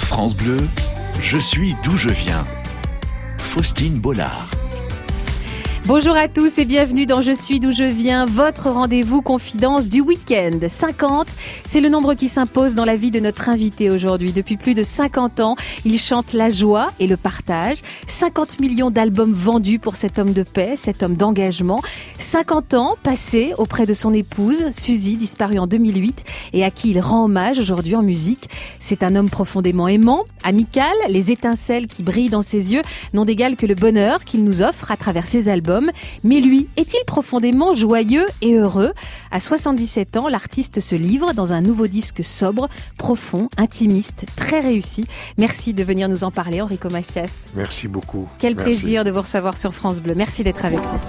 France Bleu, je suis d'où je viens. Faustine Bollard. Bonjour à tous et bienvenue dans Je suis d'où je viens, votre rendez-vous confidence du week-end. 50, c'est le nombre qui s'impose dans la vie de notre invité aujourd'hui. Depuis plus de 50 ans, il chante la joie et le partage. 50 millions d'albums vendus pour cet homme de paix, cet homme d'engagement. 50 ans passés auprès de son épouse, Suzy, disparue en 2008 et à qui il rend hommage aujourd'hui en musique. C'est un homme profondément aimant, amical. Les étincelles qui brillent dans ses yeux n'ont d'égal que le bonheur qu'il nous offre à travers ses albums. Mais lui, est-il profondément joyeux et heureux ? À 77 ans, l'artiste se livre dans un nouveau disque sobre, profond, intimiste, très réussi. Merci de venir nous en parler, Enrico Macias. Merci beaucoup. Quel plaisir de vous recevoir sur France Bleu. Merci d'être avec nous.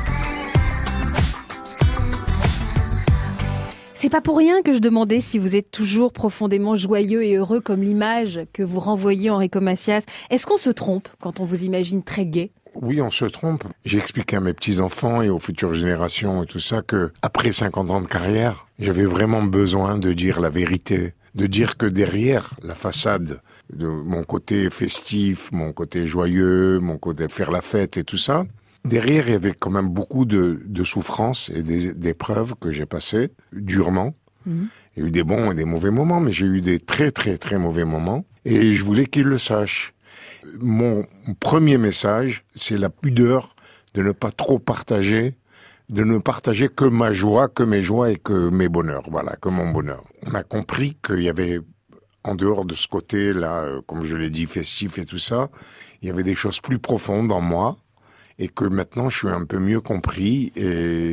C'est pas pour rien que je demandais si vous êtes toujours profondément joyeux et heureux comme l'image que vous renvoyez, Enrico Macias. Est-ce qu'on se trompe quand on vous imagine très gai ? Oui, on se trompe. J'ai expliqué à mes petits-enfants et aux futures générations et tout ça que, après 50 ans de carrière, j'avais vraiment besoin de dire la vérité. De dire que derrière la façade de mon côté festif, mon côté joyeux, mon côté faire la fête et tout ça, derrière il y avait quand même beaucoup de souffrances et d'épreuves que j'ai passées durement. Il y a eu des bons et des mauvais moments, mais j'ai eu des très très très mauvais moments. Et je voulais qu'ils le sachent. Mon premier message, c'est la pudeur de ne pas trop partager, de ne partager que ma joie, que mes joies et que mes bonheurs, voilà, que mon bonheur. On a compris qu'il y avait, en dehors de ce côté-là, comme je l'ai dit, festif et tout ça, il y avait des choses plus profondes en moi et que maintenant je suis un peu mieux compris et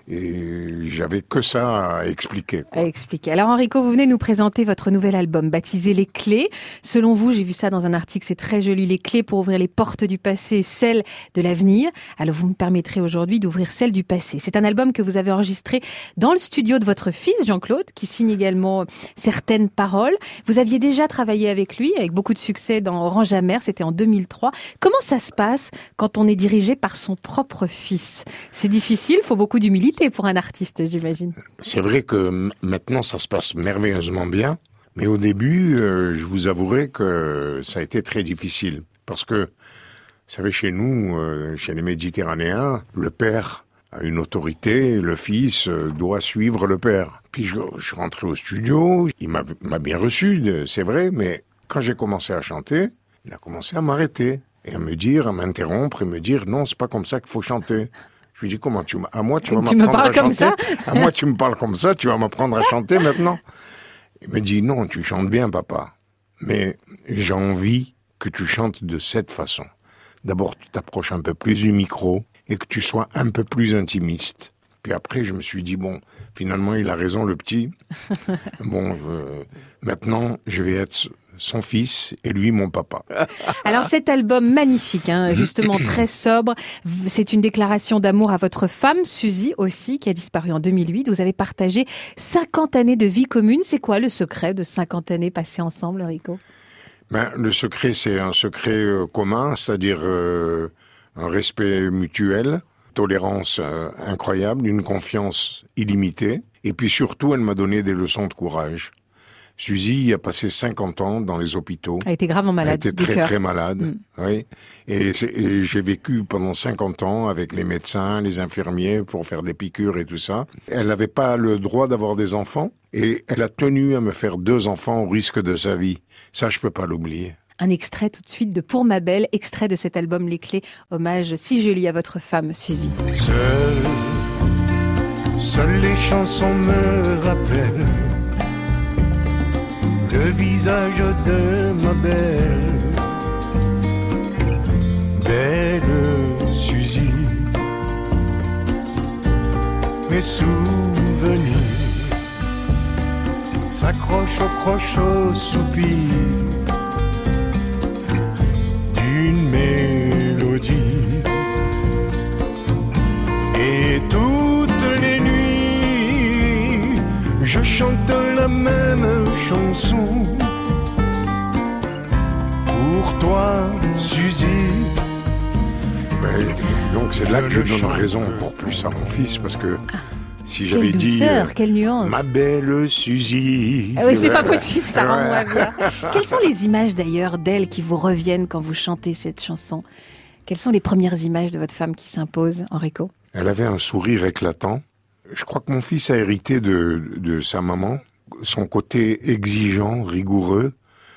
j'avais que ça à expliquer, quoi. À expliquer. Alors Enrico, vous venez nous présenter votre nouvel album baptisé Les Clés. Selon vous, j'ai vu ça dans un article, c'est très joli, les clés pour ouvrir les portes du passé, celles de l'avenir. Alors vous me permettrez aujourd'hui d'ouvrir celles du passé. C'est un album que vous avez enregistré dans le studio de votre fils Jean-Claude, qui signe également certaines paroles. Vous aviez déjà travaillé avec lui, avec beaucoup de succès dans Orange Amer, c'était en 2003. Comment ça se passe quand on est dirigé par son propre fils ? C'est difficile, il faut beaucoup d'humilité pour un artiste, j'imagine. C'est vrai que maintenant ça se passe merveilleusement bien, mais au début, je vous avouerai que ça a été très difficile. Parce que, vous savez, chez nous, chez les Méditerranéens, le père a une autorité, le fils doit suivre le père. Puis je suis rentré au studio, il m'a bien reçu, c'est vrai, mais quand j'ai commencé à chanter, il a commencé à m'arrêter et à m'interrompre et me dire non, c'est pas comme ça qu'il faut chanter. Je lui dis comment à moi tu vas m'apprendre à chanter. À moi tu me parles comme ça, tu vas m'apprendre à chanter maintenant. Il me dit non, tu chantes bien papa, mais j'ai envie que tu chantes de cette façon. D'abord tu t'approches un peu plus du micro et que tu sois un peu plus intimiste. Puis après je me suis dit bon, finalement il a raison le petit. Bon, maintenant je vais être son fils et lui mon papa. Alors cet album magnifique, justement très sobre, c'est une déclaration d'amour à votre femme Suzy aussi, qui a disparu en 2008. Vous avez partagé 50 années de vie commune. C'est quoi le secret de 50 années passées ensemble, Enrico ? Le secret, c'est un secret commun, c'est-à-dire un respect mutuel, tolérance incroyable, une confiance illimitée. Et puis surtout, elle m'a donné des leçons de courage. Suzy a passé 50 ans dans les hôpitaux. Elle était gravement malade. Elle était très très malade, oui. Et j'ai vécu pendant 50 ans avec les médecins, les infirmiers pour faire des piqûres et tout ça. Elle n'avait pas le droit d'avoir des enfants et elle a tenu à me faire 2 enfants au risque de sa vie. Ça, je peux pas l'oublier. Un extrait tout de suite de Pour ma belle, extrait de cet album Les Clés, hommage si joli à votre femme Suzy. Seules les chansons me rappellent le visage de ma belle Suzy. Mes souvenirs s'accrochent au croche au soupir d'une mélodie. Et toutes les nuits, je chante la même chanson pour toi, Suzy. Ouais, donc c'est là que je donne raison pour plus à mon fils, parce que Si j'avais Quelle dit douceur, quelle nuance. ma belle Suzy. Ah oui, c'est pas possible, ça rend Ouais. moins bien. Quelles sont les images d'ailleurs d'elle qui vous reviennent quand vous chantez cette chanson? Quelles sont les premières images de votre femme qui s'imposent, Enrico? Elle avait un sourire éclatant. Je crois que mon fils a hérité de sa maman, son côté exigeant, rigoureux,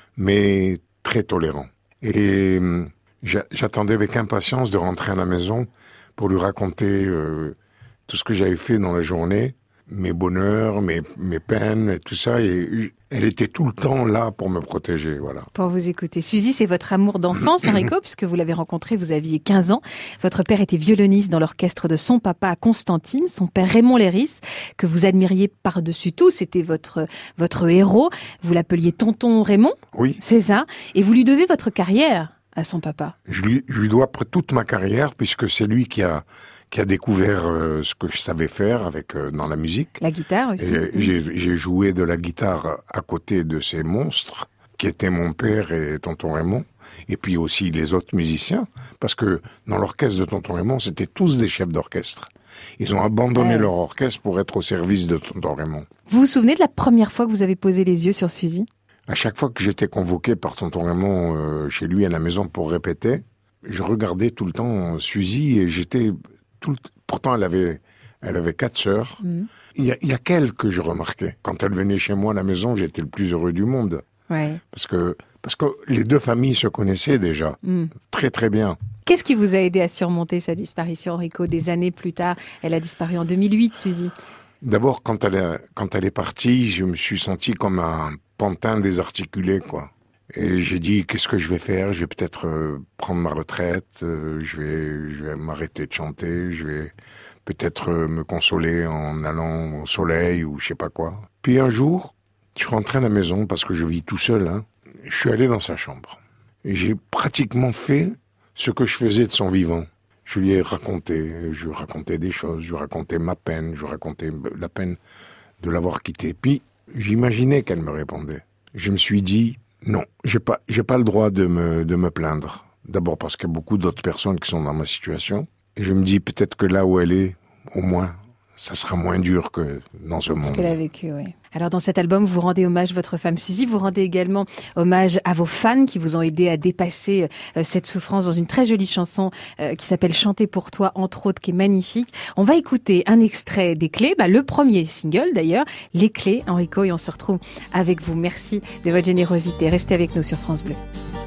mais très tolérant. Et j'attendais avec impatience de rentrer à la maison pour lui raconter tout ce que j'avais fait dans la journée, mes bonheurs, mes peines, et tout ça. Et elle était tout le temps là pour me protéger, voilà. Pour vous écouter. Suzy, c'est votre amour d'enfance, Enrico, puisque vous l'avez rencontré, vous aviez 15 ans. Votre père était violoniste dans l'orchestre de son papa à Constantine, son père Raymond Léris, que vous admiriez par-dessus tout. C'était votre héros. Vous l'appeliez tonton Raymond. Oui. C'est ça. Et vous lui devez votre carrière à son papa. Je lui dois toute ma carrière, puisque c'est lui qui a découvert ce que je savais faire dans la musique. La guitare aussi. Et j'ai joué de la guitare à côté de ces monstres, qui étaient mon père et tonton Raymond, et puis aussi les autres musiciens, parce que dans l'orchestre de tonton Raymond, c'était tous des chefs d'orchestre. Ils ont abandonné leur orchestre pour être au service de tonton Raymond. Vous vous souvenez de la première fois que vous avez posé les yeux sur Suzy? À chaque fois que j'étais convoqué par tonton Raymond chez lui à la maison pour répéter, je regardais tout le temps Suzy et pourtant elle avait 4 sœurs. Il y a qu'elle que je remarquais. Quand elle venait chez moi à la maison, j'étais le plus heureux du monde. Ouais. Parce que les deux familles se connaissaient déjà. Très très bien. Qu'est-ce qui vous a aidé à surmonter sa disparition, Enrico, des années plus tard? Elle a disparu en 2008, Suzy. D'abord, quand elle est partie, je me suis senti comme un pantin désarticulé, quoi. Et j'ai dit, qu'est-ce que je vais faire? Je vais peut-être prendre ma retraite, je vais m'arrêter de chanter, je vais peut-être me consoler en allant au soleil ou je sais pas quoi. Puis un jour, je suis rentré à la maison parce que je vis tout seul, hein. Je suis allé dans sa chambre. Et j'ai pratiquement fait ce que je faisais de son vivant. Je lui ai raconté, je lui racontais des choses, je lui racontais ma peine, je lui racontais la peine de l'avoir quitté. Puis, j'imaginais qu'elle me répondait. Je me suis dit, non, j'ai pas le droit de me plaindre. D'abord parce qu'il y a beaucoup d'autres personnes qui sont dans ma situation. Et je me dis peut-être que là où elle est, au moins, ça sera moins dur que dans ce monde. Ce qu'elle a vécu, oui. Alors dans cet album, vous rendez hommage à votre femme Suzy, vous rendez également hommage à vos fans qui vous ont aidé à dépasser cette souffrance dans une très jolie chanson qui s'appelle Chanter pour toi, entre autres, qui est magnifique. On va écouter un extrait des Clés, le premier single d'ailleurs, Les Clés, Enrico, et on se retrouve avec vous. Merci de votre générosité. Restez avec nous sur France Bleu.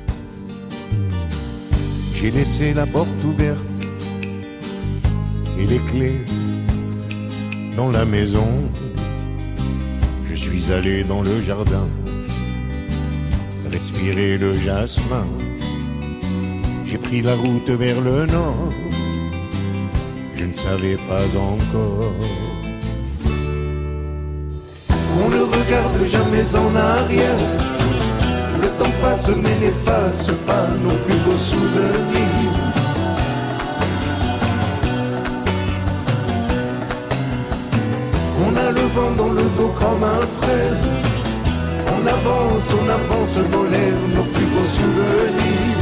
J'ai laissé la porte ouverte et les clés dans la maison. Je suis allé dans le jardin, respirer le jasmin. J'ai pris la route vers le nord, je ne savais pas encore. On ne regarde jamais en arrière, le temps passe mais n'efface pas nos plus beaux souvenirs. On a le vent dans le dos comme un frère. On avance dans l'air nos plus beaux souvenirs.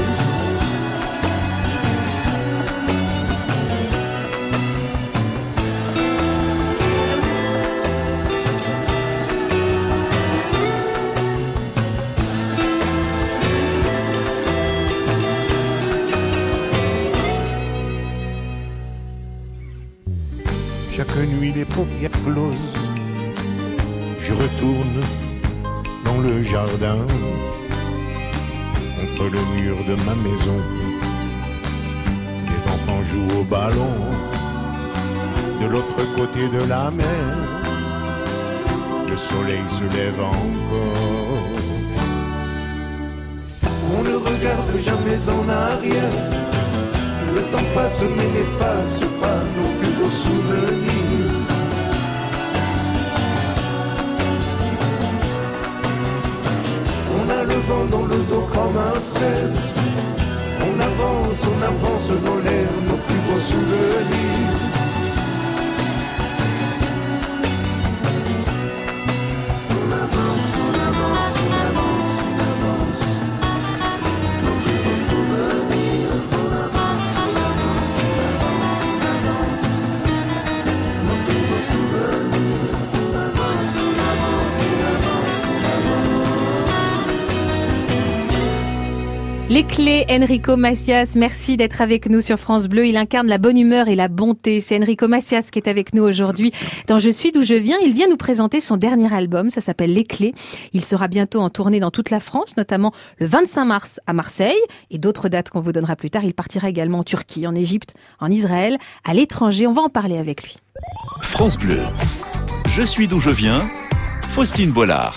Chaque nuit les paupières closes, je retourne dans le jardin, contre le mur de ma maison. Les enfants jouent au ballon, de l'autre côté de la mer, le soleil se lève encore. On ne regarde jamais en arrière, le temps passe mais n'efface pas nos plus beaux souvenirs. On a le vent dans le dos comme un frère. On avance dans l'air nos plus beaux souvenirs. On avance nos plus beaux souvenirs. Nos plus beaux souvenirs. Les clés, Enrico Macias, merci d'être avec nous sur France Bleu. Il incarne la bonne humeur et la bonté. C'est Enrico Macias qui est avec nous aujourd'hui dans Je suis d'où je viens. Il vient nous présenter son dernier album, ça s'appelle Les clés. Il sera bientôt en tournée dans toute la France, notamment le 25 mars à Marseille et d'autres dates qu'on vous donnera plus tard. Il partira également en Turquie, en Égypte, en Israël, à l'étranger. On va en parler avec lui. France Bleu. Je suis d'où je viens. Faustine Bollard.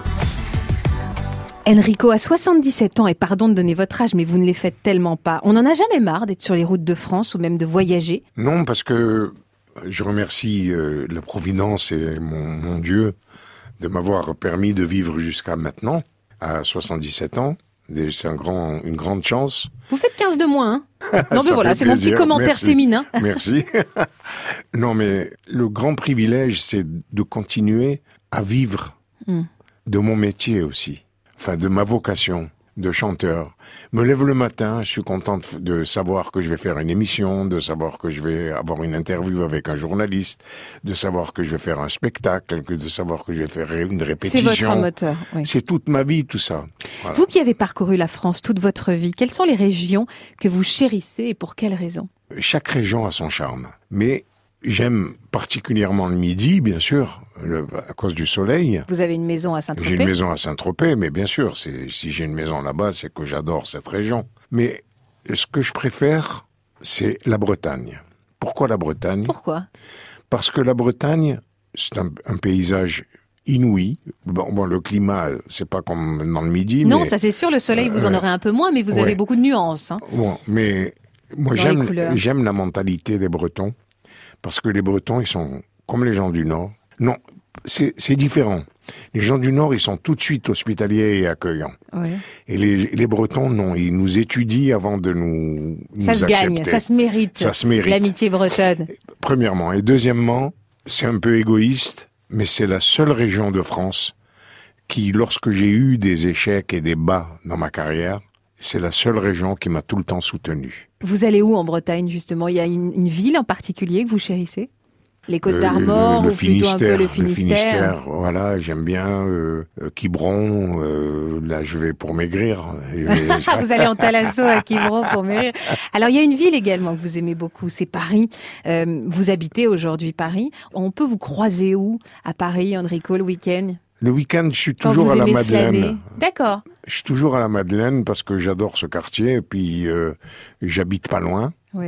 Enrico a 77 ans et pardon de donner votre âge, mais vous ne les faites tellement pas. On n'en a jamais marre d'être sur les routes de France ou même de voyager? Non, parce que je remercie la Providence et mon Dieu de m'avoir permis de vivre jusqu'à maintenant, à 77 ans. C'est une grande chance. Vous faites 15 de moins, hein? Non, mais voilà, c'est mon petit commentaire Merci. féminin. Merci. Non, mais le grand privilège, c'est de continuer à vivre de mon métier aussi. Enfin, de ma vocation de chanteur. Me lève le matin, je suis content de savoir que je vais faire une émission, de savoir que je vais avoir une interview avec un journaliste, de savoir que je vais faire un spectacle, de savoir que je vais faire une répétition. C'est votre moteur. Oui. C'est toute ma vie, tout ça. Voilà. Vous qui avez parcouru la France toute votre vie, quelles sont les régions que vous chérissez et pour quelles raisons? Chaque région a son charme. Mais j'aime particulièrement le Midi, bien sûr, à cause du soleil. Vous avez une maison à Saint-Tropez? J'ai une maison à Saint-Tropez, mais bien sûr, si j'ai une maison là-bas, c'est que j'adore cette région. Mais ce que je préfère, c'est la Bretagne. Pourquoi la Bretagne? Pourquoi? Parce que la Bretagne, c'est un paysage inouï. Bon, le climat, c'est pas comme dans le Midi. Non, mais, ça c'est sûr, le soleil, vous en aurez un peu moins, mais vous avez beaucoup de nuances. Hein. Bon, mais moi, j'aime la mentalité des Bretons. Parce que les Bretons, ils sont comme les gens du Nord. Non, c'est différent. Les gens du Nord, ils sont tout de suite hospitaliers et accueillants. Oui. Et les Bretons, non, ils nous étudient avant de nous ça se accepter. Gagne, ça se mérite. Ça se mérite. L'amitié bretonne. Premièrement. Et deuxièmement, c'est un peu égoïste, mais c'est la seule région de France qui, lorsque j'ai eu des échecs et des bas dans ma carrière, c'est la seule région qui m'a tout le temps soutenu. Vous allez où en Bretagne, justement? Il y a une ville en particulier que vous chérissez? Les Côtes d'Armor ou plutôt un peu le Finistère? Le Finistère, voilà, j'aime bien. Quiberon, là je vais pour maigrir. Vous allez en Thalasso à Quiberon pour maigrir. Alors il y a une ville également que vous aimez beaucoup, c'est Paris. Vous habitez aujourd'hui Paris. On peut vous croiser où à Paris, Enrico, le week-end? Le week-end, je suis toujours à la Madeleine. Flâner. D'accord. Je suis toujours à la Madeleine parce que j'adore ce quartier et puis j'habite pas loin. Oui.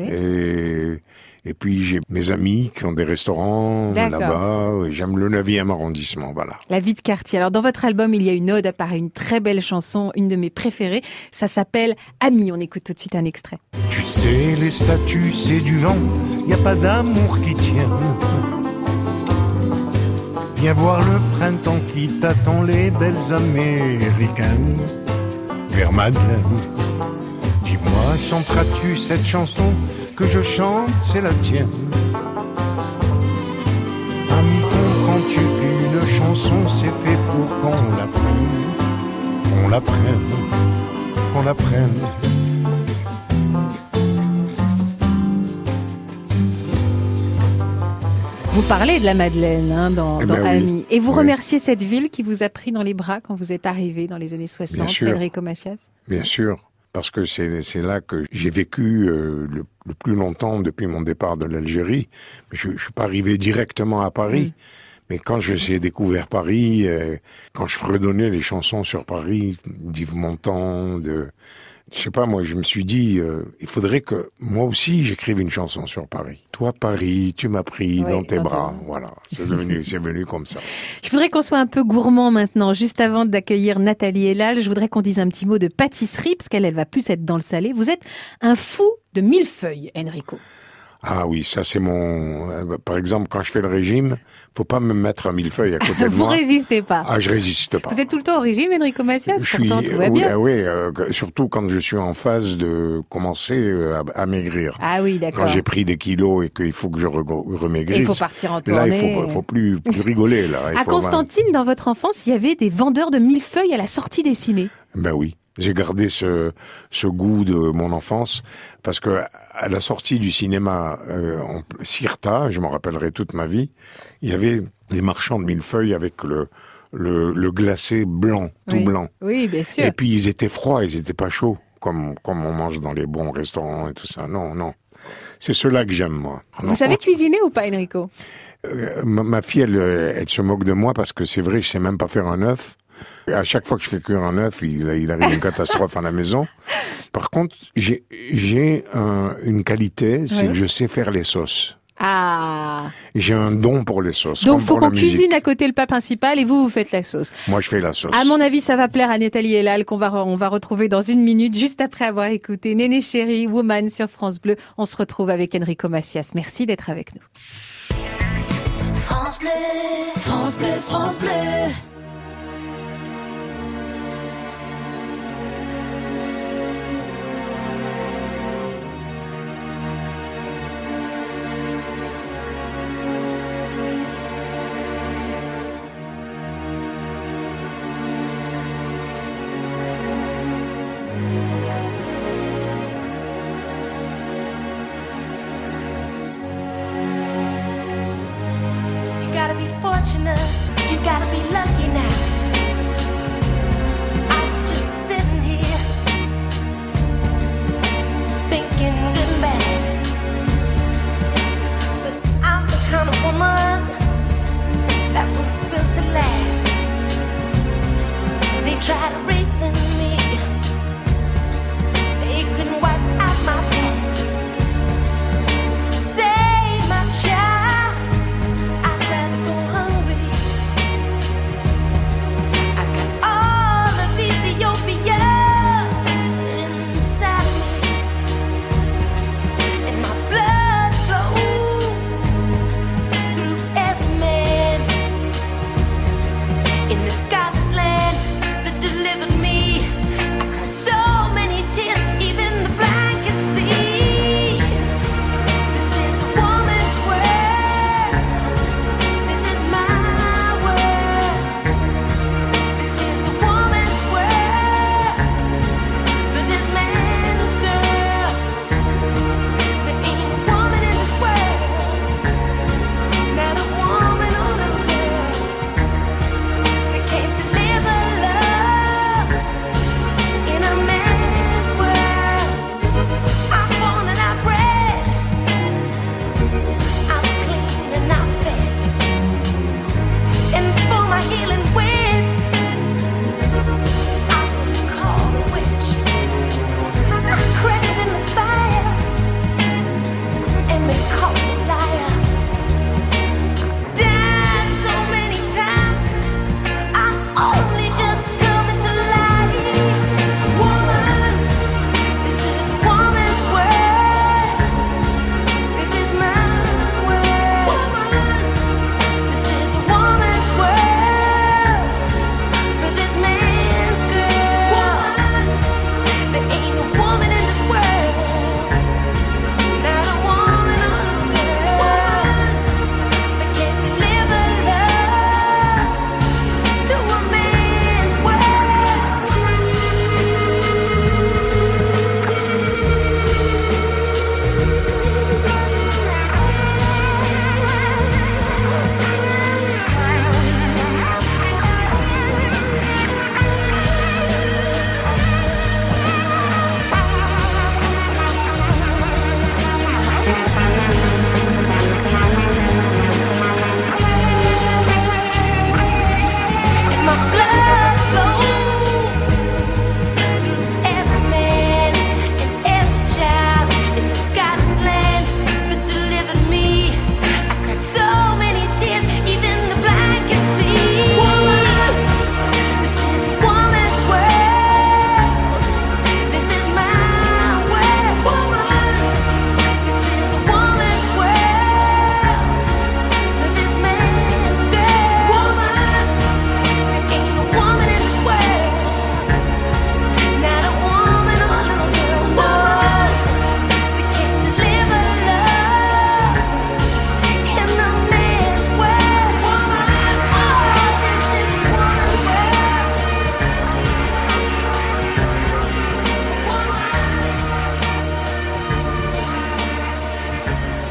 Et puis j'ai mes amis qui ont des restaurants là-bas. J'aime le 9e arrondissement, voilà. La vie de quartier. Alors dans votre album, il y a une ode à Paris, une très belle chanson, une de mes préférées. Ça s'appelle Amis. On écoute tout de suite un extrait. Tu sais, les statues, c'est du vent. Y a pas d'amour qui tient. Viens voir le printemps qui t'attend, les belles américaines vers Madeleine. Dis-moi, chanteras-tu cette chanson que je chante, c'est la tienne? Ami, comprends-tu qu'une chanson c'est fait pour qu'on l'apprenne? Qu'on l'apprenne, qu'on l'apprenne. Vous parlez de la Madeleine dans Amis. Et vous remerciez cette ville qui vous a pris dans les bras quand vous êtes arrivé dans les années 60, Enrico Macias? Bien sûr, parce que c'est là que j'ai vécu le plus longtemps depuis mon départ de l'Algérie. Je suis pas arrivé directement à Paris, mais quand j'ai découvert Paris, quand je fredonnais les chansons sur Paris, d'Yves Montand, je sais pas, moi, je me suis dit, il faudrait que moi aussi j'écrive une chanson sur Paris. Toi, Paris, tu m'as pris dans tes bras. Voilà, c'est venu comme ça. Je voudrais qu'on soit un peu gourmand maintenant. Juste avant d'accueillir Nathalie Elal, je voudrais qu'on dise un petit mot de pâtisserie, parce qu'elle va plus être dans le salé. Vous êtes un fou de millefeuilles, Enrico. Ah oui, ça c'est par exemple, quand je fais le régime, faut pas me mettre un millefeuille à côté de moi. Vous résistez pas. Ah, je résiste pas. Vous êtes tout le temps au régime, Enrico Macias, pourtant tout va bien. Oui, surtout quand je suis en phase de commencer à maigrir. Ah oui, d'accord. Quand j'ai pris des kilos et qu'il faut que je remaigrisse. Il faut partir en tournée. Là, il faut plus rigoler, là. À Constantine, dans votre enfance, il y avait des vendeurs de millefeuilles à la sortie des ciné. Ben oui. J'ai gardé ce goût de mon enfance parce que à la sortie du cinéma en Cirta, je m'en rappellerai toute ma vie, il y avait des marchands de millefeuilles avec le glacé blanc, tout blanc. Oui, bien sûr. Et puis ils étaient froids, ils étaient pas chauds. comme on mange dans les bons restaurants et tout ça. Non, non. C'est cela que j'aime, moi. Vous savez cuisiner ou pas, Enrico? Ma fille, elle se moque de moi parce que c'est vrai, je sais même pas faire un œuf. À chaque fois que je fais cuire un œuf, il arrive une catastrophe à la maison. Par contre, j'ai une qualité, c'est que je sais faire les sauces. Ah. J'ai un don pour les sauces. Donc, comme faut pour la qu'on musique. cuisine à côté le plat principal et vous faites la sauce. Moi, je fais la sauce. À mon avis, ça va plaire à Nathalie Elal qu'on va retrouver dans une minute, juste après avoir écouté Néné Chérie, Woman sur France Bleu. On se retrouve avec Enrico Macias. Merci d'être avec nous. France Bleu, France Bleu, France Bleu. You gotta be lucky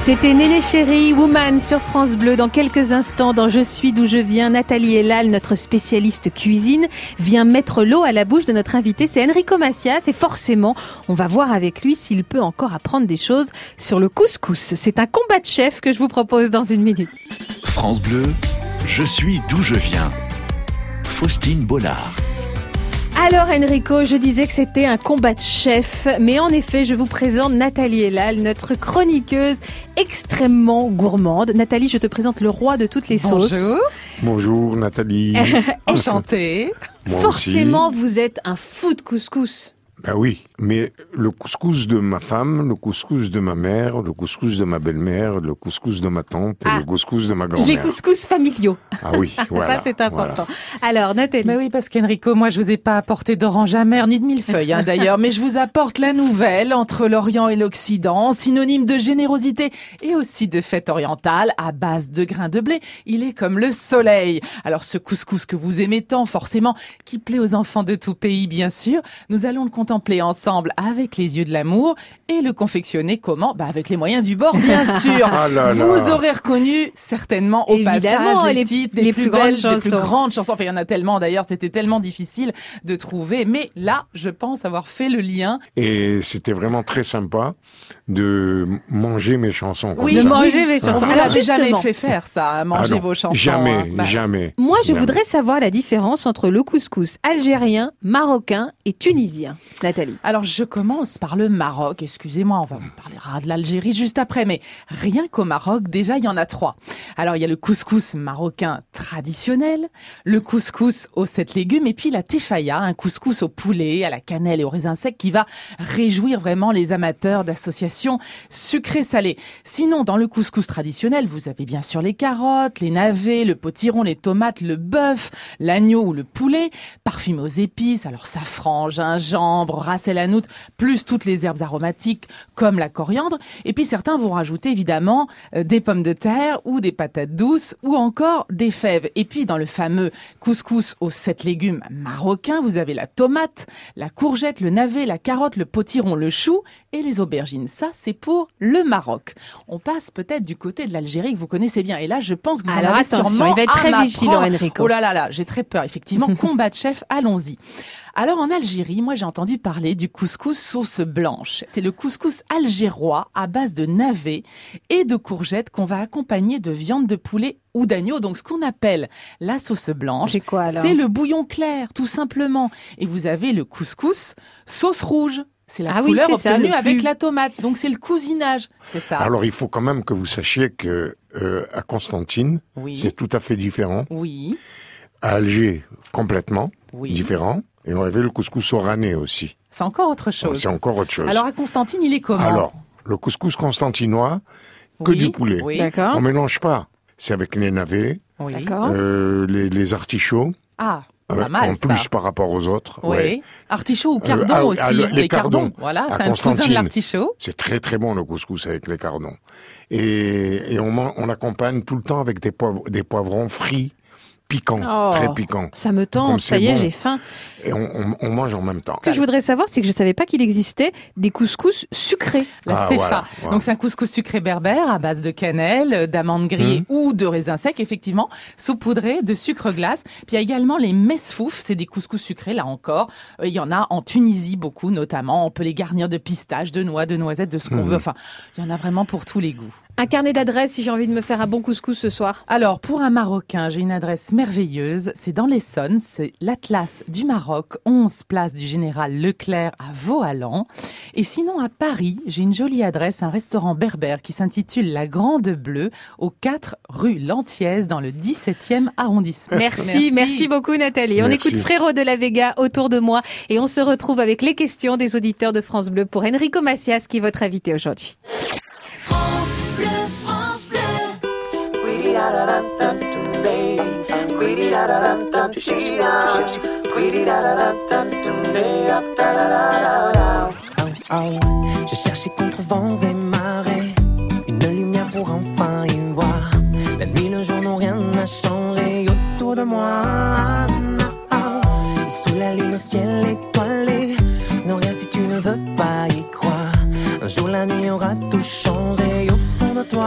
C'était Néné Chérie, Woman sur France Bleu. Dans quelques instants, dans Je suis d'où je viens, Nathalie Elal, notre spécialiste cuisine, vient mettre l'eau à la bouche de notre invité. C'est Enrico Macias et forcément, on va voir avec lui s'il peut encore apprendre des choses sur le couscous. C'est un combat de chef que je vous propose dans une minute. France Bleu, je suis d'où je viens. Faustine Bollard. Alors Enrico, je disais que c'était un combat de chef, mais en effet, je vous présente Nathalie Elal, notre chroniqueuse extrêmement gourmande. Nathalie, je te présente le roi de toutes les sauces. Bonjour. Bonjour Nathalie. Enchantée. Moi Forcément, aussi. vous êtes un fou de couscous. Ben oui, mais le couscous de ma femme, le couscous de ma mère, le couscous de ma belle-mère, le couscous de ma tante et le couscous de ma grand-mère. Les couscous familiaux. Ah oui, voilà. Ça, c'est important. Voilà. Alors, Nathalie. Mais oui, parce qu'Enrico, moi, je vous ai pas apporté d'orange amère ni de millefeuille, d'ailleurs, mais je vous apporte la nouvelle entre l'Orient et l'Occident, synonyme de générosité et aussi de fête orientale à base de grains de blé. Il est comme le soleil. Alors, ce couscous que vous aimez tant, forcément, qui plaît aux enfants de tout pays, bien sûr, nous allons le contempler ensemble avec les yeux de l'amour et le confectionner comment? Avec les moyens du bord, bien sûr. Ah là là. Vous aurez reconnu certainement au Évidemment, passage les titres, plus plus grandes belles, des plus chansons. grandes chansons. Enfin, il y en a tellement d'ailleurs, c'était tellement difficile de trouver. Mais là, je pense avoir fait le lien. Et c'était vraiment très sympa de manger mes chansons comme Oui, ça. de manger mes chansons. On vous Alors, l'avait jamais justement, fait faire ça, à manger Ah non, vos chansons. Jamais, hein. jamais. moi, je Jamais. voudrais savoir la différence entre le couscous algérien, marocain et tunisien. Nathalie. Alors, je commence par le Maroc. Excusez-moi, on va vous parler de l'Algérie juste après. Mais rien qu'au Maroc, déjà, il y en a 3. Alors, il y a le couscous marocain traditionnel, le couscous aux 7 légumes et puis la tefaya, un couscous au poulet, à la cannelle et aux raisins secs qui va réjouir vraiment les amateurs d'associations sucré-salé. Sinon, dans le couscous traditionnel, vous avez bien sûr les carottes, les navets, le potiron, les tomates, le bœuf, l'agneau ou le poulet, parfumé aux épices, alors safran, gingembre, ras el hanout, plus toutes les herbes aromatiques comme la coriandre. Et puis certains vont rajouter évidemment des pommes de terre ou des patates douces ou encore des fèves. Et puis dans le fameux couscous aux 7 légumes marocains, vous avez la tomate, la courgette, le navet, la carotte, le potiron, le chou et les aubergines. Ça, c'est pour le Maroc. On passe peut-être du côté de l'Algérie que vous connaissez bien. Et là, je pense que vous en Alors avez attention, sûrement il va être à très m'apprendre. vigilant, Enrico. Oh là là là, j'ai très peur. Effectivement, combat de chef, allons-y. Alors en Algérie, moi j'ai entendu parler du couscous sauce blanche. C'est le couscous algérois à base de navets et de courgettes qu'on va accompagner de viande de poulet ou d'agneau. Donc ce qu'on appelle la sauce blanche, C'est quoi, alors? c'est le bouillon clair, tout simplement. Et vous avez le couscous sauce rouge. C'est la Ah oui, couleur c'est ça, obtenue le avec plus- la tomate. Donc c'est le cousinage, c'est ça. Alors il faut quand même que vous sachiez que à Constantine, Oui. c'est tout à fait différent. Oui, À Alger, complètement oui. différent. Et on avait le couscous oranais aussi. C'est encore autre chose. C'est encore autre chose. Alors à Constantine, il est comment? Alors, le couscous constantinois, que Oui, du poulet. Oui. D'accord. On mélange pas. C'est avec les navets, Oui. D'accord. les artichauts. Ah, pas mal en ça. plus par rapport aux autres. Oui. Ouais. Artichaut ou cardon aussi. les cardons. Voilà, À c'est un cousin de Constantine. l'artichaut. C'est très très bon le couscous avec les cardons. Et on accompagne tout le temps avec des poivrons frits, piquants, Oh. très piquants. Ça me tente, Comme ça c'est y est, bon. j'ai faim. Et on mange en même temps. Ce que je voudrais savoir, c'est que je savais pas qu'il existait des couscous sucrés. La Ah, cefa. voilà. Donc c'est un couscous sucré berbère à base de cannelle, d'amandes grillées ou de raisins secs, effectivement, saupoudré de sucre glace. Puis il y a également les mesfouf, c'est des couscous sucrés, là encore. Il y en a en Tunisie beaucoup, notamment. On peut les garnir de pistaches, de noix, de noisettes, de ce qu'on veut. Enfin, il y en a vraiment pour tous les goûts. Un carnet d'adresses si j'ai envie de me faire un bon couscous ce soir. Alors, pour un Marocain, j'ai une adresse merveilleuse. C'est dans l'Essonne, c'est l'Atlas du Maroc, 11 place du Général Leclerc à Vaux-Allan. Et sinon, à Paris, j'ai une jolie adresse, un restaurant berbère qui s'intitule La Grande Bleue, au 4 rue Lantiez, dans le 17e arrondissement. Merci beaucoup Nathalie. On Merci. écoute Frérot de la Vega autour de moi et on se retrouve avec les questions des auditeurs de France Bleu pour Enrico Macias qui est votre invité aujourd'hui. France Bleu, France Bleu. Je cherchais contre vents et marées une lumière pour enfin y voir. La nuit, le jour n'ont rien à changer autour de moi. Et sous la lune, au ciel étoilé, non rien si tu ne veux pas y croire. Un jour la nuit aura tout changé au fond de toi.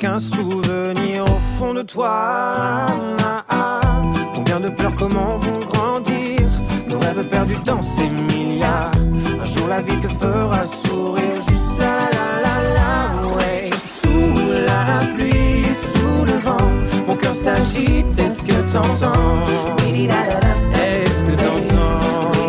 qu'un souvenir au fond de toi. Combien de pleurs, comment vont grandir nos rêves perdus dans ces milliards. Un jour la vie te fera sourire, juste la la la la, ouais. Sous la pluie, sous le vent, mon cœur s'agite, est-ce que t'entends? Est-ce que t'entends?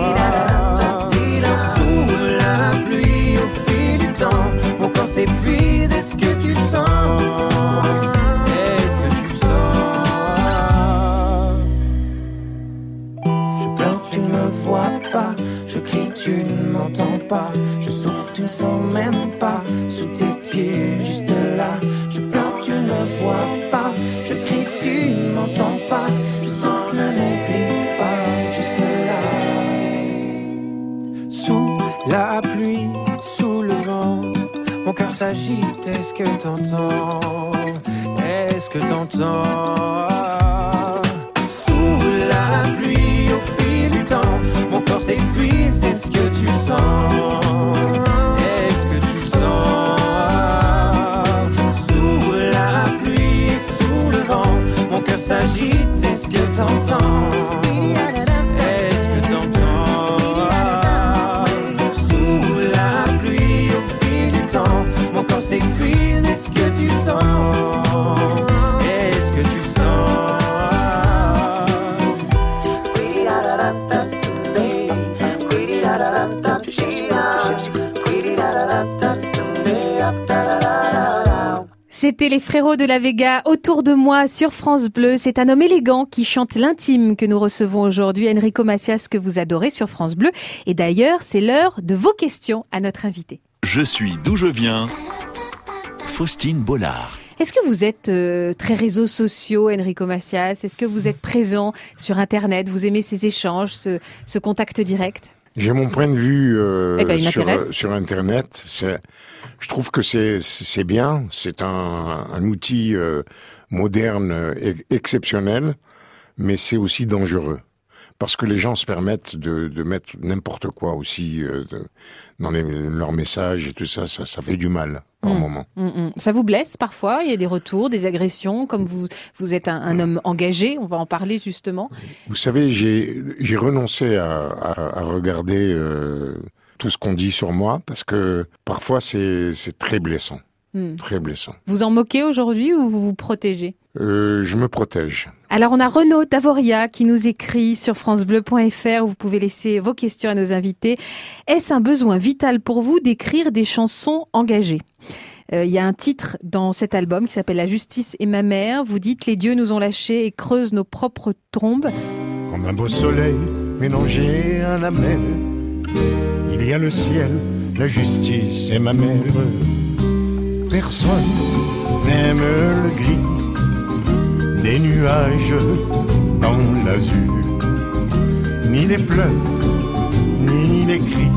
Sous la pluie, au fil du temps, mon corps s'épuise, est-ce que tu sens? Est-ce que tu sens? Je pleure, tu ne me vois pas. Je crie, tu ne m'entends pas. Je souffre, tu ne sens même pas. Sous tes pieds, juste là. Je pleure, tu ne me vois pas. Je crie, tu ne m'entends pas. Je souffre, ne m'oublie pas. Juste là. Sous la pluie, sous le vent, mon cœur s'agite, est-ce que t'entends? Est-ce que t'entends? Sous la pluie, au fil du temps, mon corps s'épuise, est-ce que tu sens? Est-ce que tu sens? Sous la pluie, sous le vent, mon cœur s'agite, est-ce que t'entends? Est-ce que t'entends? Sous la pluie, au fil du temps, mon corps s'épuise, est-ce que tu sens? Est-ce que tu sens? C'était les Frérots de la Vega autour de moi sur France Bleu. C'est un homme élégant qui chante l'intime que nous recevons aujourd'hui, Enrico Macias, que vous adorez sur France Bleu. Et d'ailleurs, c'est l'heure de vos questions à notre invité. Je suis d'où je viens. Faustine Bollard. Est-ce que vous êtes très réseaux sociaux, Enrico Macias? Est-ce que vous êtes présent sur Internet? Vous aimez ces échanges, ce contact direct? J'ai mon point de vue sur Internet. Je trouve que c'est bien. C'est un outil moderne, exceptionnel, mais c'est aussi dangereux. Parce que les gens se permettent de mettre n'importe quoi aussi dans leurs messages et tout ça. Ça fait du mal par moment. Ça vous blesse parfois? Il y a des retours, des agressions, comme vous êtes un homme engagé. On va en parler justement. Vous savez, j'ai renoncé à regarder tout ce qu'on dit sur moi parce que parfois c'est très blessant. Très blessant. Vous en moquez aujourd'hui ou vous vous protégez? Je me protège. Alors on a Renaud d'Avoria qui nous écrit sur francebleu.fr où vous pouvez laisser vos questions à nos invités. Est-ce un besoin vital pour vous d'écrire des chansons engagées? Il y a un titre dans cet album qui s'appelle « La justice est ma mère ». Vous dites « Les dieux nous ont lâchés et creusent nos propres tombes ». Comme un beau soleil mélangé à la mer, il y a le ciel, la justice et ma mère. Personne n'aime le gris des nuages dans l'azur, ni les pleurs, ni les cris,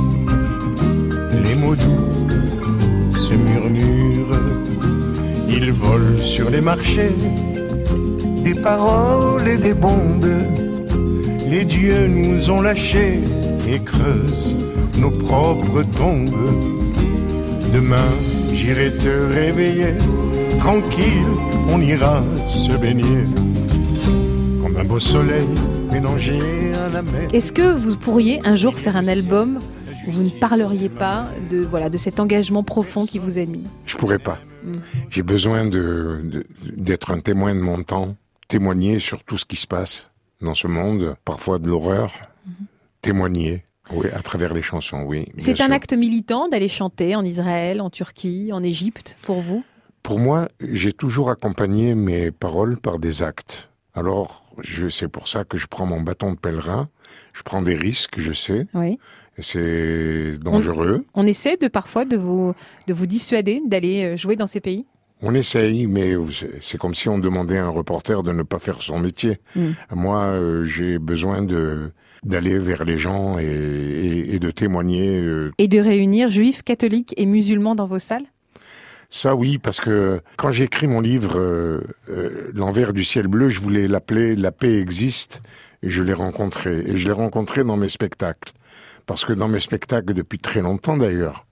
les mots doux se murmurent, ils volent sur les marchés, des paroles et des bombes, les dieux nous ont lâchés et creusent nos propres tombes. Demain, j'irai te réveiller, tranquille, on ira se baigner, comme un beau soleil mélangé à la mer. Est-ce que vous pourriez un jour faire un album où vous ne parleriez pas de cet engagement profond qui vous anime? Je pourrais pas. J'ai besoin d'être un témoin de mon temps, témoigner sur tout ce qui se passe dans ce monde, parfois de l'horreur, témoigner. Oui, à travers les chansons, oui. C'est un acte militant d'aller chanter en Israël, en Turquie, en Égypte, pour vous? Pour moi, j'ai toujours accompagné mes paroles par des actes. Alors, c'est pour ça que je prends mon bâton de pèlerin, je prends des risques, je sais, oui. Et c'est dangereux. On essaie parfois de vous dissuader d'aller jouer dans ces pays? On essaye, mais c'est comme si on demandait à un reporter de ne pas faire son métier. Moi, j'ai besoin d'aller vers les gens et de témoigner. Et de réunir juifs, catholiques et musulmans dans vos salles? Ça oui, parce que quand j'ai écrit mon livre L'envers du ciel bleu, je voulais l'appeler La paix existe, et je l'ai rencontré. Et je l'ai rencontré dans mes spectacles. Parce que dans mes spectacles, depuis très longtemps d'ailleurs,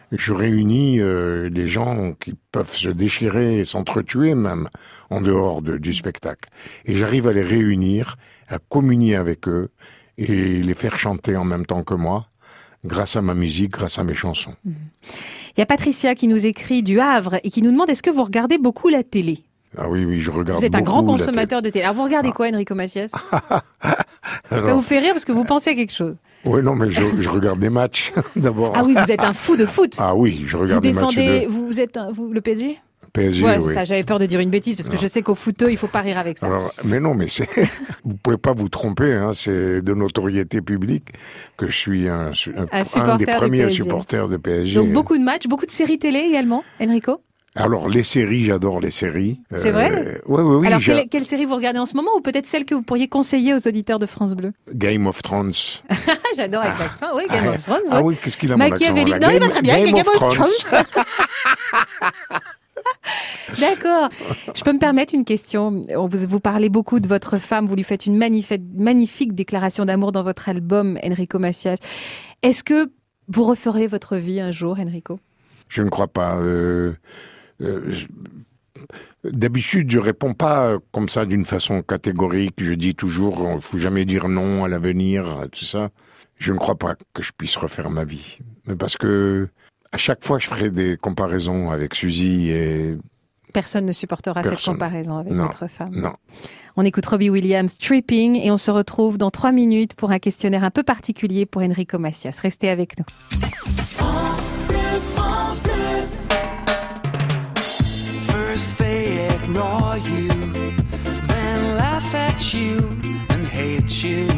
Je réunis les gens qui peuvent se déchirer et s'entretuer même en dehors du spectacle. Et j'arrive à les réunir, à communier avec eux et les faire chanter en même temps que moi, grâce à ma musique, grâce à mes chansons. Il y a Patricia qui nous écrit du Havre et qui nous demande est-ce que vous regardez beaucoup la télé ? Ah oui, je regarde beaucoup. Vous êtes un grand la consommateur de télé. Alors vous regardez quoi, Enrico Macias? Ça vous fait rire parce que vous pensez à quelque chose. Oui, non, mais je regarde des matchs d'abord. Ah oui, vous êtes un fou de foot. Ah oui, je regarde des matchs Vous êtes le PSG? PSG, ouais, oui. Ça, j'avais peur de dire une bêtise parce que je sais qu'au footeux, il faut pas rire avec ça. Alors, mais non, mais vous pouvez pas vous tromper, hein, c'est de notoriété publique que je suis un des premiers supporters de PSG. Donc beaucoup de matchs, beaucoup de séries télé également, Enrico? Alors les séries, j'adore les séries. C'est vrai? Oui. Alors quelle série vous regardez en ce moment ou peut-être celle que vous pourriez conseiller aux auditeurs de France Bleu? Game of Thrones. J'adore avec l'accent, oui, Game of Thrones. Ah oui, qu'est-ce qu'il a mon accent? Machiavelli. Non, il va très bien, Game of Thrones. D'accord. Je peux me permettre une question. Vous parlez beaucoup de votre femme, vous lui faites une magnifique déclaration d'amour dans votre album, Enrico Macias. Est-ce que vous referez votre vie un jour, Enrico? Je ne crois pas. D'habitude, je réponds pas comme ça d'une façon catégorique. Je dis toujours, il faut jamais dire non à l'avenir, tout ça. Je ne crois pas que je puisse refaire ma vie. Parce que à chaque fois, je ferai des comparaisons avec Suzy et... Personne ne supportera cette comparaison avec votre femme. Non. On écoute Robbie Williams, Tripping, et on se retrouve dans 3 minutes pour un questionnaire un peu particulier pour Enrico Macias. Restez avec nous. France Bleu, France Bleu. First they ignore you, then laugh at you and hate you.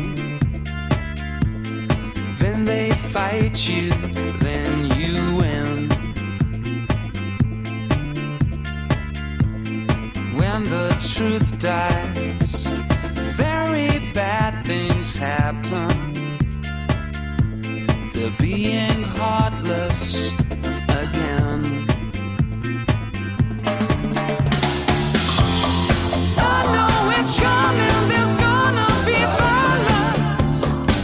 Then they fight you, then you win. When the truth dies, very bad things happen. They're being heartless again. I know it's coming, there's gonna be violence.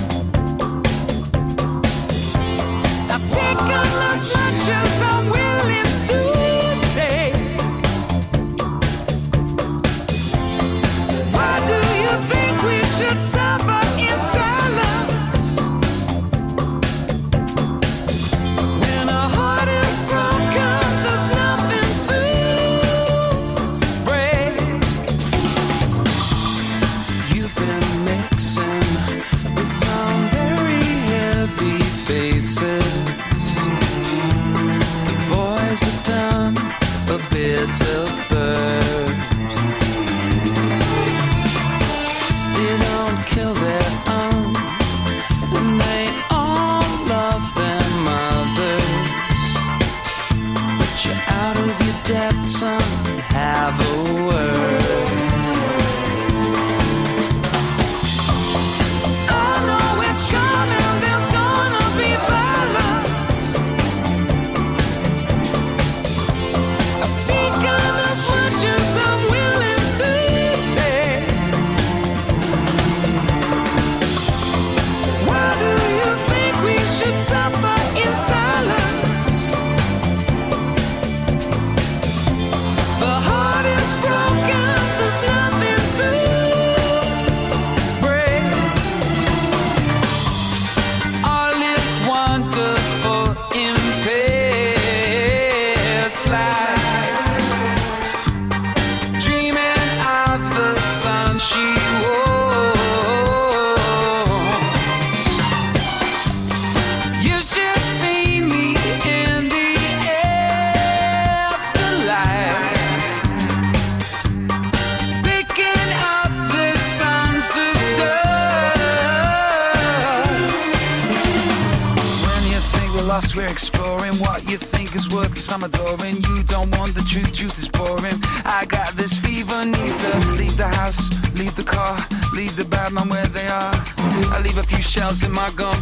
I've taken as much as I'm willing to take. Why do you think we should suffer in silence? When our heart is broken, there's nothing to break. You've been mixing with some very heavy faces. The boys have done a bit of bird. They don't kill their own, and they all love their mothers. But you're out of your depth, son, have a word. I know it's coming, there's gonna be violence. I've taken as much as I'm willing to take. Why do you think we should suffer in silence? The heart is broken, there's nothing to break. All is wonderful in past life. Dreaming of the sun she was. You should see me in the afterlife, picking up the sons of God. When you think we're lost, we're exploring what you think is worth some adoring. You don't want the truth is boring. I got this fever, need to leave the house, leave the car, leave the bad man where they are. I leave a few shells in my gun.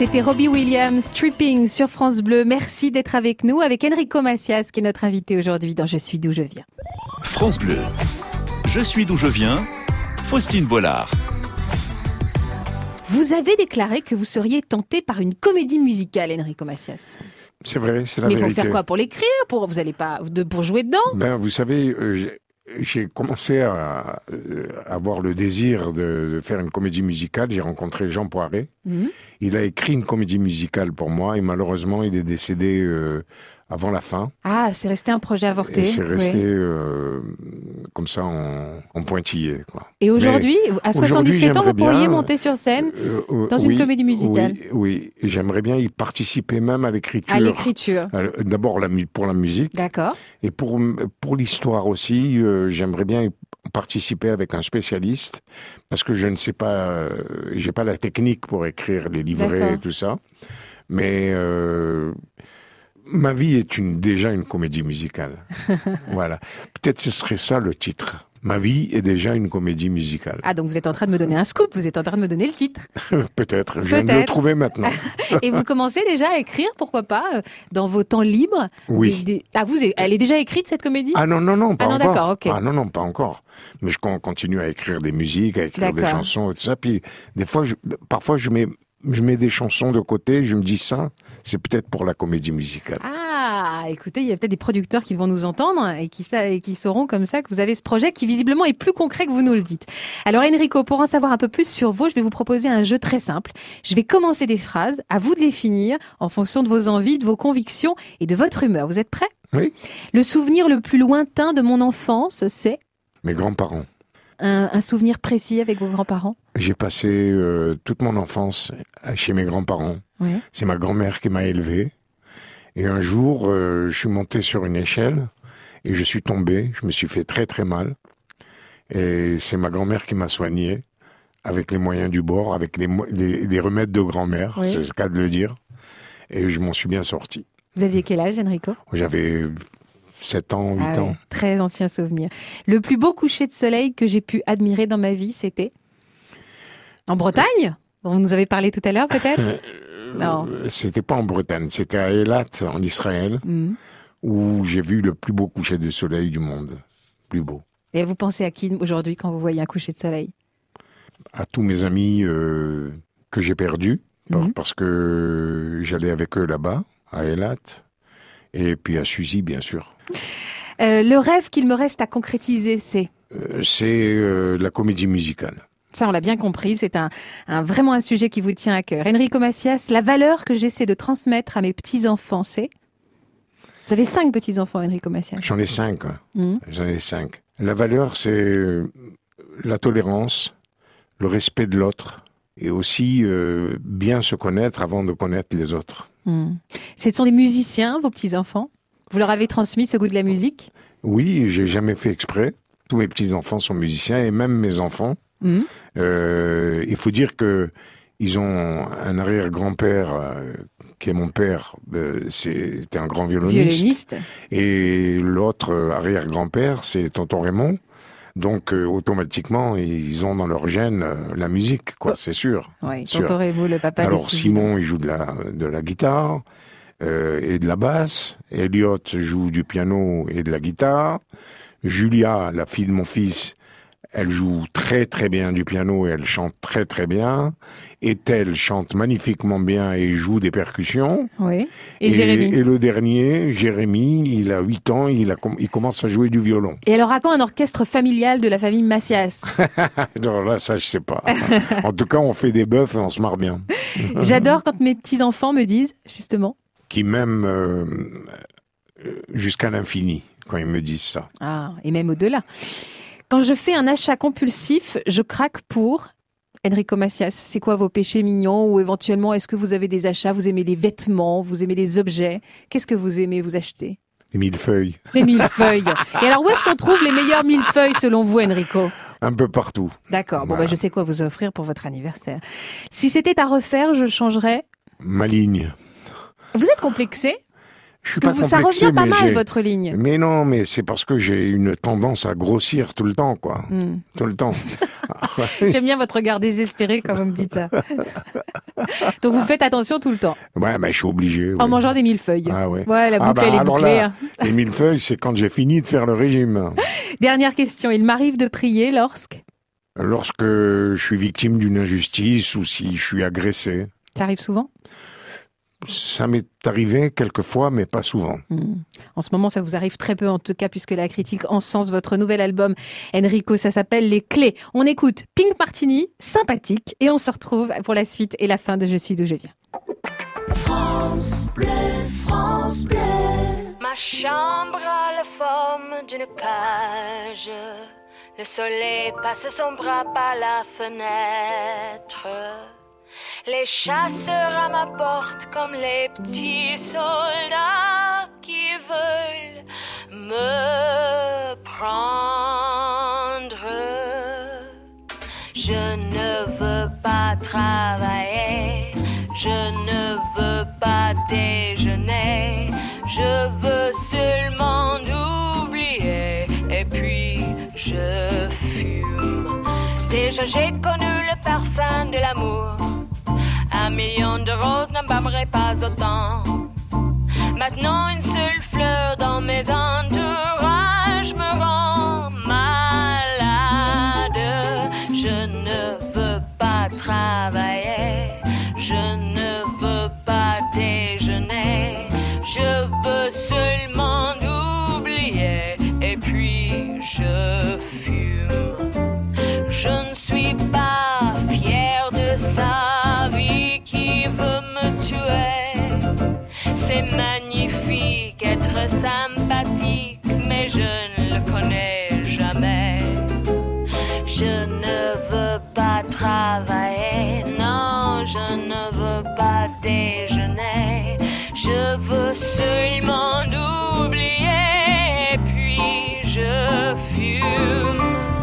C'était Robbie Williams, Tripping sur France Bleu. Merci d'être avec nous, avec Enrico Macias, qui est notre invité aujourd'hui dans Je suis d'où je viens. France Bleu. Je suis d'où je viens. Faustine Bollard. Vous avez déclaré que vous seriez tenté par une comédie musicale, Enrico Macias. C'est vrai, c'est la Mais vérité. pour faire quoi? Pour l'écrire? Vous allez pas pour jouer dedans? Ben, vous savez, j'ai commencé à avoir le désir de faire une comédie musicale. J'ai rencontré Jean Poiret. Mhm. Il a écrit une comédie musicale pour moi et malheureusement, il est décédé avant la fin. Ah, c'est resté un projet avorté. Et c'est resté oui. comme ça en pointillé, quoi. Et aujourd'hui, à 77 ans, vous pourriez bien, monter sur scène dans oui, une comédie musicale. Oui, et j'aimerais bien y participer même à l'écriture. À l'écriture. D'abord pour la musique. D'accord. Et pour l'histoire aussi, j'aimerais bien y participer avec un spécialiste parce que je ne sais pas, j'ai pas la technique pour écrire les livrets D'accord. et tout ça. Mais ma vie est déjà une comédie musicale. Voilà. Peut-être ce serait ça le titre. Ma vie est déjà une comédie musicale. Ah, donc vous êtes en train de me donner un scoop, vous êtes en train de me donner le titre. Peut-être. Je viens de le Peut-être. trouver maintenant. Et vous commencez déjà à écrire, pourquoi pas, dans vos temps libres. Oui. Ah, elle est déjà écrite, cette comédie? Ah non, pas Ah non, encore. d'accord, ok. Ah non, pas encore. Mais je continue à écrire des musiques, à écrire des D'accord. chansons et tout ça. Puis des fois, parfois, je mets des chansons de côté. Je me dis ça, c'est peut-être pour la comédie musicale. Ah, écoutez, il y a peut-être des producteurs qui vont nous entendre et qui sauront comme ça que vous avez ce projet qui visiblement est plus concret que vous nous le dites. Alors Enrico, pour en savoir un peu plus sur vous, je vais vous proposer un jeu très simple. Je vais commencer des phrases, à vous de les finir en fonction de vos envies, de vos convictions et de votre humeur. Vous êtes prêts? Oui. Le souvenir le plus lointain de mon enfance, c'est Mes grands-parents. un souvenir précis avec vos grands-parents? J'ai passé toute mon enfance chez mes grands-parents. Oui. C'est ma grand-mère qui m'a élevé. Et un jour, je suis monté sur une échelle et je suis tombé. Je me suis fait très très mal. Et c'est ma grand-mère qui m'a soigné avec les moyens du bord, avec les remèdes de grand-mère, Oui. c'est le cas de le dire. Et je m'en suis bien sorti. Vous aviez quel âge, Enrico? J'avais 7 ans, 8 Ah ans. ouais, très ancien souvenir. Le plus beau coucher de soleil que j'ai pu admirer dans ma vie, c'était en Bretagne, dont vous nous avez parlé tout à l'heure, peut-être? Non. C'était pas en Bretagne, c'était à Eilat, en Israël, Mhm. où j'ai vu le plus beau coucher de soleil du monde. Plus beau. Et vous pensez à qui aujourd'hui quand vous voyez un coucher de soleil? À tous mes amis que j'ai perdus, Mhm. parce que j'allais avec eux là-bas, à Eilat, et puis à Suzy, bien sûr. Le rêve qu'il me reste à concrétiser, c'est... C'est la comédie musicale. Ça, on l'a bien compris, c'est vraiment un sujet qui vous tient à cœur. Enrico Macias, la valeur que j'essaie de transmettre à mes petits-enfants, c'est... Vous avez 5 petits-enfants, Enrico Macias. J'en ai 5. Mhm. J'en ai 5. La valeur, c'est la tolérance, le respect de l'autre, et aussi bien se connaître avant de connaître les autres. Mhm. Ce sont des musiciens, vos petits-enfants? Vous leur avez transmis ce goût de la musique? Oui, j'ai jamais fait exprès. Tous mes petits-enfants sont musiciens, et même mes enfants. Mhm. Il faut dire que ils ont un arrière-grand-père qui est mon père. C'était un grand violoniste. Et l'autre arrière-grand-père, c'est tonton Raymond. Donc automatiquement, ils ont dans leur gène la musique, quoi. C'est sûr. Oui, Sûr. tonton Raymond, le papa de Alors Suzy. Simon, il joue de la guitare et de la basse. Elliot joue du piano et de la guitare. Julia, la fille de mon fils, elle joue très très bien du piano et elle chante très très bien. Ethel chante magnifiquement bien et joue des percussions. Oui. Et Jérémy. Et le dernier, Jérémy, il a 8 ans, il commence à jouer du violon. Et alors, à quand un orchestre familial de la famille Macias? Alors là, ça, je sais pas. En tout cas, on fait des bœufs et on se marre bien. J'adore quand mes petits-enfants me disent, justement, Qui m'aiment jusqu'à l'infini, quand ils me disent ça. ah, et même au-delà. Quand je fais un achat compulsif, je craque pour... Enrico Macias, c'est quoi vos péchés mignons? Ou éventuellement, est-ce que vous avez des achats? Vous aimez les vêtements? Vous aimez les objets? Qu'est-ce que vous aimez vous acheter? Des millefeuilles. Des millefeuilles. Et alors, où est-ce qu'on trouve les meilleurs millefeuilles selon vous, Enrico? Un peu partout. D'accord, bon, Voilà. bah, je sais quoi vous offrir pour votre anniversaire. Si c'était à refaire, je changerais... Ma ligne. Vous êtes complexé? Je suis Parce que pas ça complexé, revient pas mais mal, j'ai- votre ligne. Mais non, mais c'est parce que j'ai une tendance à grossir tout le temps, quoi. Tout le temps. J'aime bien votre regard désespéré quand vous me dites ça. Donc vous faites attention tout le temps, Ouais, je suis obligé. en oui. mangeant des millefeuilles. Ah ouais. Ouais, la boucle, elle est alors bouclée. là, hein. les millefeuilles, c'est quand j'ai fini de faire le régime. Dernière question, il m'arrive de prier Lorsque je suis victime d'une injustice ou si je suis agressé. Ça arrive souvent? Ça m'est arrivé quelquefois, mais pas souvent. En ce moment, ça vous arrive très peu, en tout cas, puisque la critique encense votre nouvel album. Enrico, ça s'appelle Les Clés. On écoute Pink Martini, sympathique, et on se retrouve pour la suite et la fin de Je suis d'où je viens. France Bleu, France Bleu. Ma chambre a la forme d'une cage. Le soleil passe son bras par la fenêtre. Les chasseurs à ma porte comme les petits soldats qui veulent me prendre. Je ne veux pas travailler, je ne veux pas déjeuner, je veux seulement oublier et puis je fume. Déjà j'ai connu le parfum de l'amour. 1 million de roses n'embaumerait pas autant. Maintenant une seule fleur dans mes entourages me rend malade. Je ne veux pas travailler, je ne veux pas déjeuner, je veux seulement oublier et puis je fume. Je ne suis pas fière de sa vie qui veut me tuer. C'est magnifique être sympathique, mais je ne le connais jamais. Je ne veux pas travailler, non, je ne veux pas déjeuner. Je veux seulement oublier, et puis je fume.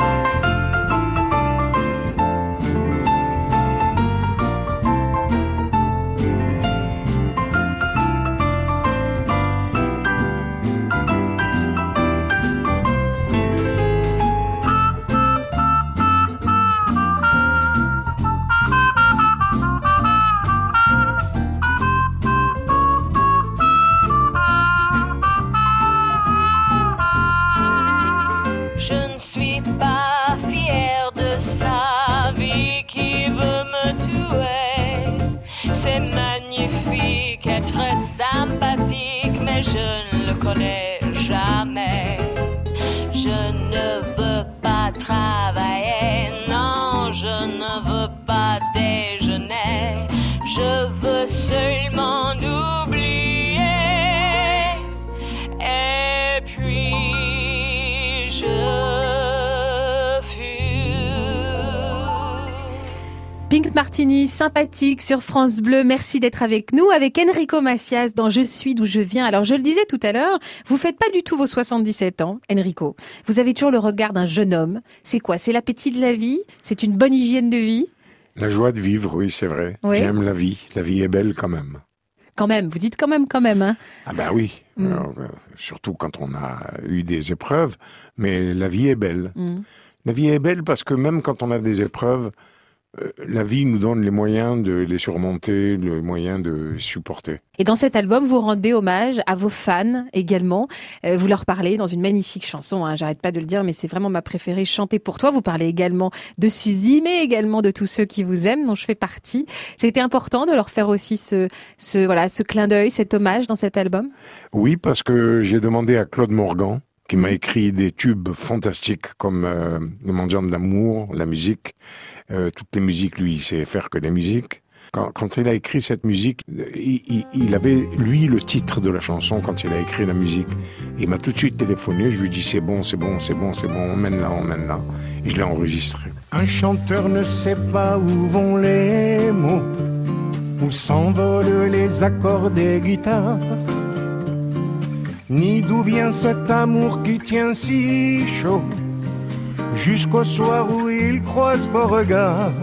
Je ne suis pas fière de sa vie qui veut me tuer. C'est magnifique être sympathique, mais je ne le connais jamais. Je ne veux pas travailler, non, je ne veux pas déjeuner. Je veux seulement oublier. Et puis je fume. Pink Martini, sympathique sur France Bleu. Merci d'être avec nous, avec Enrico Macias dans Je suis d'où je viens. Alors, je le disais tout à l'heure, vous faites pas du tout vos 77 ans, Enrico. Vous avez toujours le regard d'un jeune homme. C'est quoi? C'est l'appétit de la vie? C'est une bonne hygiène de vie? La joie de vivre, oui, c'est vrai. Oui. J'aime la vie. La vie est belle quand même. Quand même, vous dites quand même, hein? Ah ben oui, alors, surtout quand on a eu des épreuves, mais la vie est belle. La vie est belle parce que même quand on a des épreuves, la vie nous donne les moyens de les surmonter, les moyens de les supporter. Et dans cet album, vous rendez hommage à vos fans également. Vous leur parlez dans une magnifique chanson, hein, j'arrête pas de le dire, mais c'est vraiment ma préférée, Chanter pour toi. Vous parlez également de Suzy, mais également de tous ceux qui vous aiment, dont je fais partie. C'était important de leur faire aussi ce clin d'œil, cet hommage dans cet album? Oui, parce que j'ai demandé à Claude Morgan, qui m'a écrit des tubes fantastiques comme Le mendiant de l'amour, la musique. Toutes les musiques, lui, il sait faire que des musiques. Quand il a écrit cette musique, il avait, lui, le titre de la chanson quand il a écrit la musique. Il m'a tout de suite téléphoné, je lui ai dit c'est bon, emmène-la. Et je l'ai enregistré. Un chanteur ne sait pas où vont les mots, où s'envolent les accords des guitares, ni d'où vient cet amour qui tient si chaud, jusqu'au soir où il croise vos regards.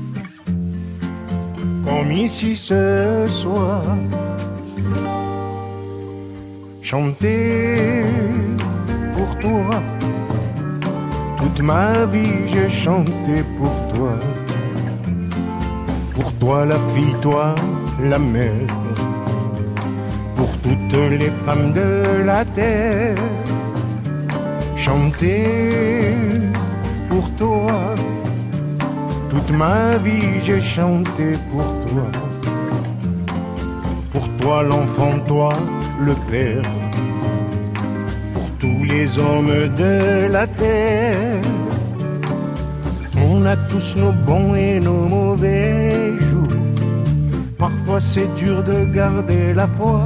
Comme ici ce soir, chanter pour toi. Toute ma vie j'ai chanté pour toi. Pour toi la fille, toi la mère. Pour toutes les femmes de la terre. Chanter pour toi. Toute ma vie j'ai chanté pour toi. Pour toi l'enfant, toi le père. Pour tous les hommes de la terre. On a tous nos bons et nos mauvais jours. Parfois c'est dur de garder la foi.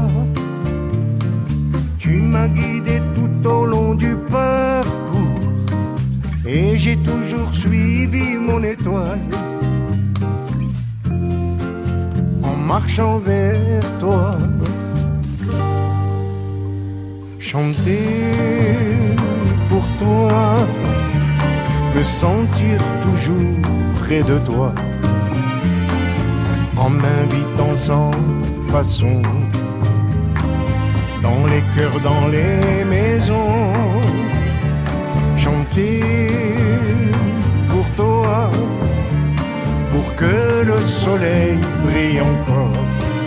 Tu m'as guidé tout au long du parcours. Et j'ai toujours suivi mon étoile. En marchant vers toi. Chanter pour toi. Me sentir toujours près de toi. En m'invitant sans façon. Dans les cœurs, dans les maisons. Chanter pour toi. Pour que le soleil brille encore.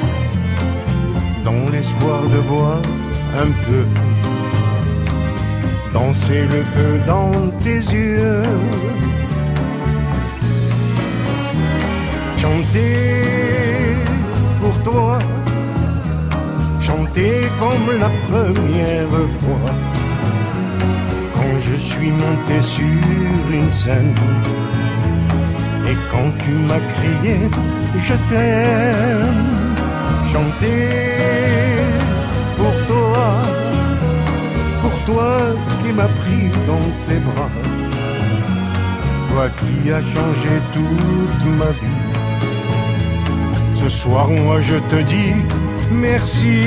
Dans l'espoir de voir un peu danser le feu dans tes yeux. Chanter pour toi. Chanter comme la première fois. Quand je suis monté sur une scène. Et quand tu m'as crié, je t'aime. Chanter pour toi. Pour toi qui m'as pris dans tes bras. Toi qui as changé toute ma vie. Ce soir, moi je te dis merci.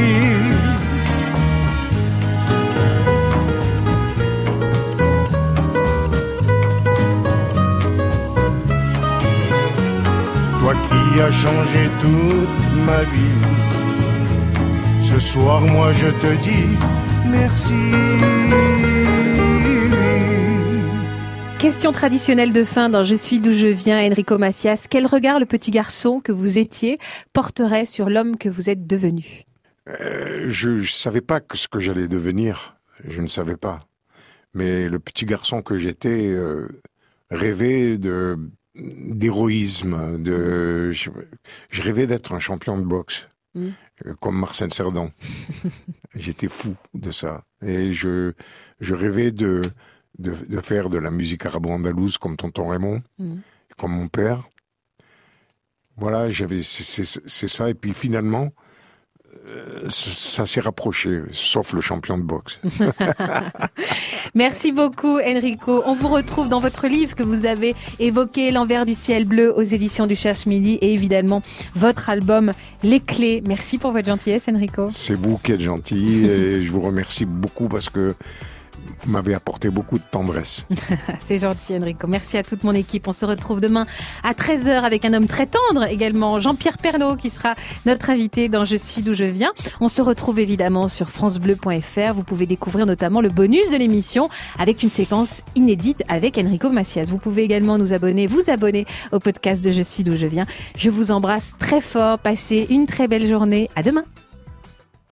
Toi qui as changé toute ma vie. Ce soir, moi je te dis merci. Question traditionnelle de fin dans Je suis d'où je viens, Enrico Macias. Quel regard le petit garçon que vous étiez porterait sur l'homme que vous êtes devenu ? Je savais pas ce que j'allais devenir. Je ne savais pas. Mais le petit garçon que j'étais rêvait d'héroïsme. Je rêvais d'être un champion de boxe. Comme Marcel Cerdan. J'étais fou de ça. Et je rêvais de faire de la musique arabo-andalouse comme tonton Raymond, comme mon père. Voilà, c'est ça. Et puis finalement, ça s'est rapproché, sauf le champion de boxe. Merci beaucoup Enrico. On vous retrouve dans votre livre que vous avez évoqué, L'envers du ciel bleu aux éditions du Cherche-Midi, et évidemment votre album Les Clés. Merci pour votre gentillesse Enrico. C'est vous qui êtes gentil et je vous remercie beaucoup parce que vous m'avez apporté beaucoup de tendresse. C'est gentil Enrico. Merci à toute mon équipe. On se retrouve demain à 13h avec un homme très tendre également, Jean-Pierre Pernaut, qui sera notre invité dans Je suis d'où je viens. On se retrouve évidemment sur francebleu.fr. Vous pouvez découvrir notamment le bonus de l'émission avec une séquence inédite avec Enrico Macias. Vous pouvez également vous abonner au podcast de Je suis d'où je viens. Je vous embrasse très fort. Passez une très belle journée. À demain.